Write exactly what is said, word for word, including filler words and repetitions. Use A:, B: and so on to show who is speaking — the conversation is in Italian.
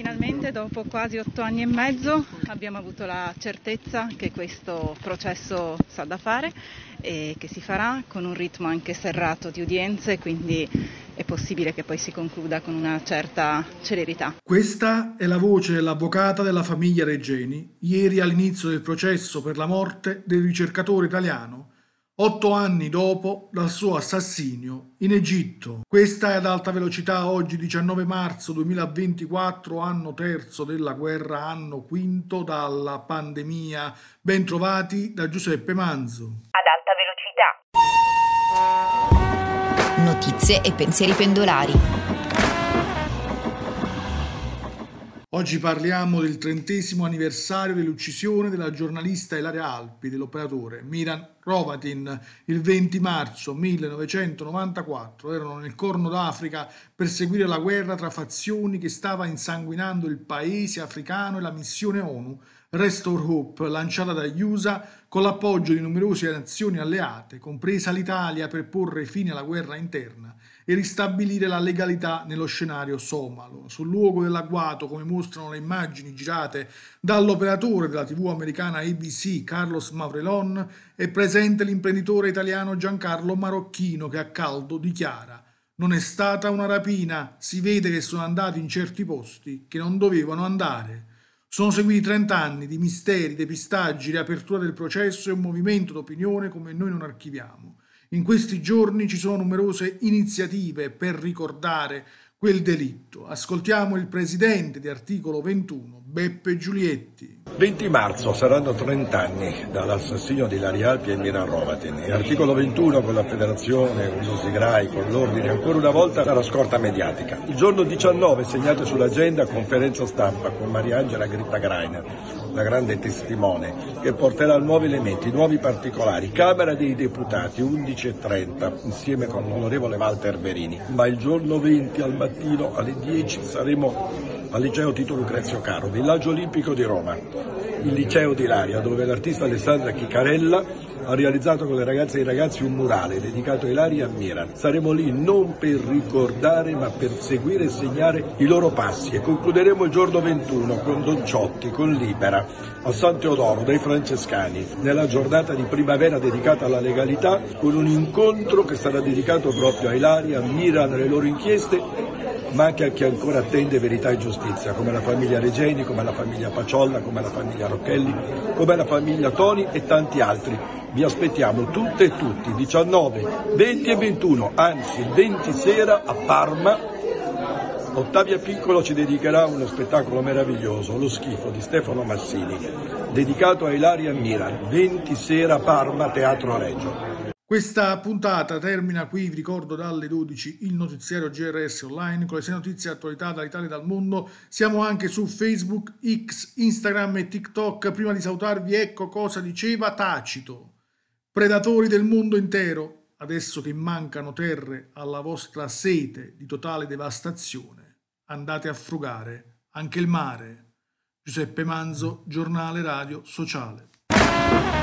A: Finalmente, dopo quasi otto anni e mezzo, abbiamo avuto la certezza che questo processo sa da fare e che si farà con un ritmo anche serrato di udienze, quindi è possibile che poi si concluda con una certa celerità.
B: Questa è la voce dell'avvocata della famiglia Regeni, ieri all'inizio del processo per la morte del ricercatore italiano, otto anni dopo dal suo assassinio in Egitto. Questa è Ad Alta Velocità, oggi diciannove marzo duemilaventiquattro, anno terzo della guerra, anno quinto dalla pandemia. Ben trovati da Giuseppe Manzo.
C: Ad Alta Velocità.
D: Notizie e pensieri pendolari.
B: Oggi parliamo del trentesimo anniversario dell'uccisione della giornalista Ilaria Alpi, dell'operatore Miran Hrovatin. Il venti marzo millenovecentonovantaquattro erano nel Corno d'Africa per seguire la guerra tra fazioni che stava insanguinando il paese africano e la missione ONU Restore Hope, lanciata dagli U S A con l'appoggio di numerose nazioni alleate, compresa l'Italia, per porre fine alla guerra interna e ristabilire la legalità nello scenario somalo. Sul luogo dell'agguato, come mostrano le immagini girate dall'operatore della tivù americana A B C, Carlos Mavrelon, è presente l'imprenditore italiano Giancarlo Marocchino, che a caldo dichiara: non è stata una rapina, si vede che sono andati in certi posti che non dovevano andare. Sono seguiti trenta anni di misteri, depistaggi, riapertura del processo e un movimento d'opinione come noi non archiviamo. In questi giorni ci sono numerose iniziative per ricordare quel delitto. Ascoltiamo il presidente di Articolo ventuno, Beppe Giulietti.
E: venti marzo saranno trenta anni dall'assassinio di Ilaria Alpi e Miran Hrovatin, e Articolo ventuno con la federazione, con l'Usigrai, con l'ordine, ancora una volta la scorta mediatica. Il giorno diciannove segnato sull'agenda conferenza stampa con Mariangela Gritta Greiner, la grande testimone, che porterà nuovi elementi, nuovi particolari. Camera dei Deputati, undici e trenta, insieme con l'onorevole Walter Verini. Ma il giorno venti al mattino alle dieci saremo al liceo Tito Lucrezio Caro, villaggio olimpico di Roma, il liceo di Ilaria, dove l'artista Alessandra Chicarella ha realizzato con le ragazze e i ragazzi un murale dedicato a Ilaria e a Miran. Saremo lì non per ricordare, ma per seguire e segnare i loro passi, e concluderemo il giorno ventuno con Don Ciotti, con Libera, a San Teodoro dai Francescani, nella giornata di primavera dedicata alla legalità, con un incontro che sarà dedicato proprio a Ilaria, a Miran e alle loro inchieste, ma anche a chi ancora attende verità e giustizia, come la famiglia Regeni, come la famiglia Paciolla, come la famiglia Rocchelli, come la famiglia Toni e tanti altri. Vi aspettiamo tutte e tutti, diciannove, venti e ventuno, anzi il venti sera a Parma. Ottavia Piccolo ci dedicherà uno spettacolo meraviglioso, Lo schifo di Stefano Massini, dedicato a Ilaria e Miran, venti sera a Parma, Teatro Regio.
B: Questa puntata termina qui, vi ricordo dalle dodici il notiziario G R S Online con le sei notizie e attualità dall'Italia e dal mondo. Siamo anche su Facebook, X, Instagram e TikTok. Prima di salutarvi, ecco cosa diceva Tacito: predatori del mondo intero, adesso che mancano terre alla vostra sete di totale devastazione, andate a frugare anche il mare. Giuseppe Manzo, Giornale Radio Sociale.